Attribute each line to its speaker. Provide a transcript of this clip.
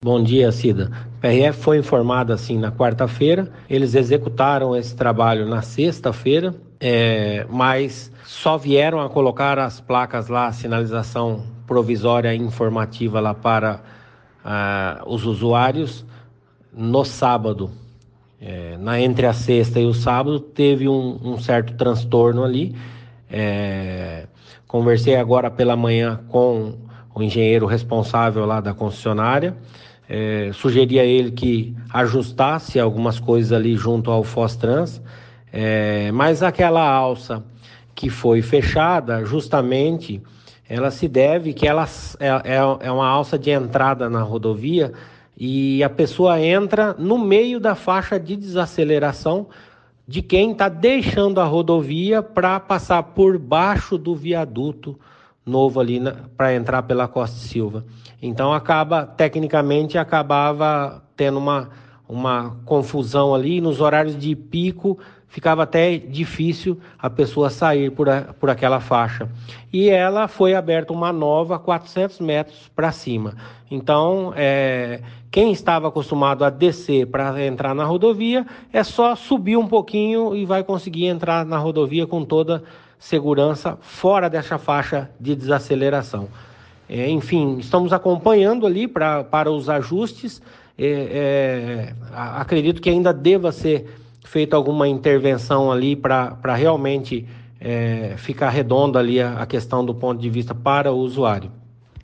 Speaker 1: Bom dia, Cida. A PRF foi informada assim na quarta-feira. Eles executaram esse trabalho na sexta-feira, mas só vieram a colocar as placas lá, a sinalização provisória informativa lá para os usuários no sábado. Entre a sexta e o sábado teve um certo transtorno ali. Conversei agora pela manhã com o engenheiro responsável lá da concessionária. Sugeri a ele que ajustasse algumas coisas ali junto ao Fostrans, mas aquela alça que foi fechada, justamente, ela se deve que ela é uma alça de entrada na rodovia e a pessoa entra no meio da faixa de desaceleração de quem está deixando a rodovia para passar por baixo do viaduto novo ali para entrar pela Costa e Silva. Então tecnicamente acabava tendo uma confusão ali, nos horários de pico ficava até difícil a pessoa sair por aquela faixa. E ela foi aberta uma nova 400 metros para cima. Então, quem estava acostumado a descer para entrar na rodovia, é só subir um pouquinho e vai conseguir entrar na rodovia com toda segurança, fora dessa faixa de desaceleração. Enfim, estamos acompanhando ali para os ajustes. Acredito que ainda deva ser feita alguma intervenção ali para realmente ficar redonda ali a questão do ponto de vista para o usuário.